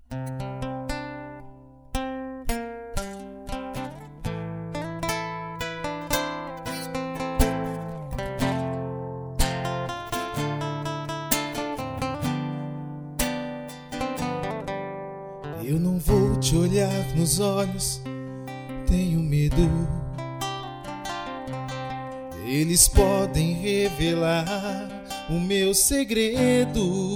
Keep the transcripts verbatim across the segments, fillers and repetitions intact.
Eu não vou te olhar nos olhos, tenho medo. Eles podem revelar o meu segredo.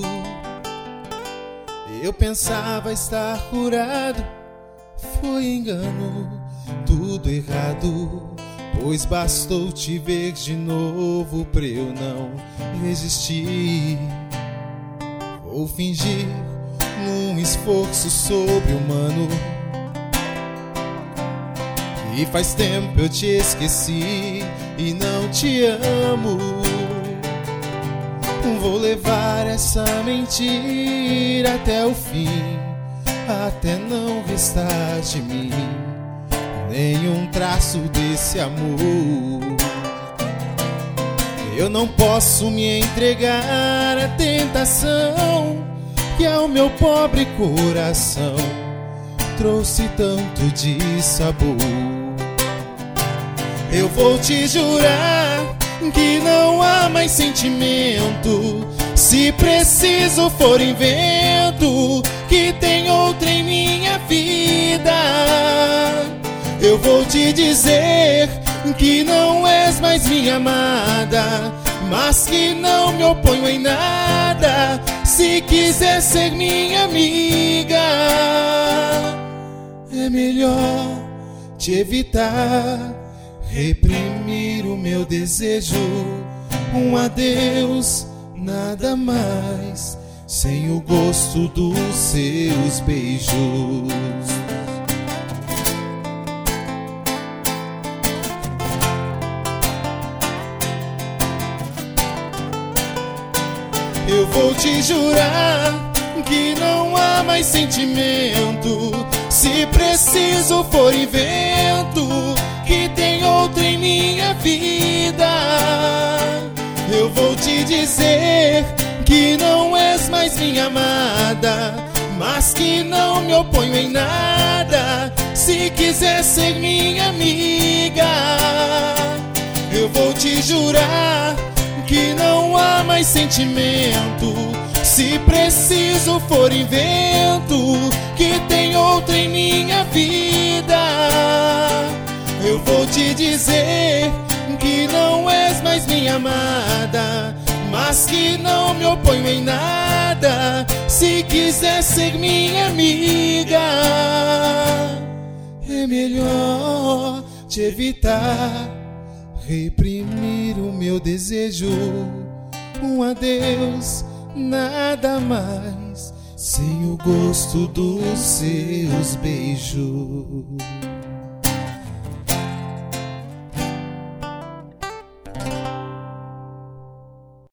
Eu pensava estar curado, foi engano, tudo errado. Pois bastou te ver de novo pra eu não resistir. Vou fingir num esforço sobre-humano que faz tempo eu te esqueci e não te amo. Vou levar essa mentira até o fim, até não restar de mim nenhum traço desse amor. Eu não posso me entregar à tentação que ao meu pobre coração trouxe tanto de sabor. Eu vou te jurar que não há mais sentimento, se preciso for invento, que tem outra em minha vida. Eu vou te dizer que não és mais minha amada, mas que não me oponho em nada, se quiser ser minha amiga. É melhor te evitar, reprimir o meu desejo. Um adeus, nada mais, sem o gosto dos seus beijos. Eu vou te jurar que não há mais sentimento, se preciso for invento, que tem outra em minha vida. Eu vou te dizer que não és mais minha amada, mas que não me oponho em nada, se quiser ser minha amiga. Eu vou te jurar que não há mais sentimento, se preciso for invento, que tem outra em minha vida. Eu vou te dizer que não és mais minha amada, mas que não me oponho em nada, se quiser ser minha amiga. É melhor te evitar, reprimir o meu desejo. Um adeus, nada mais, sem o gosto dos seus beijos.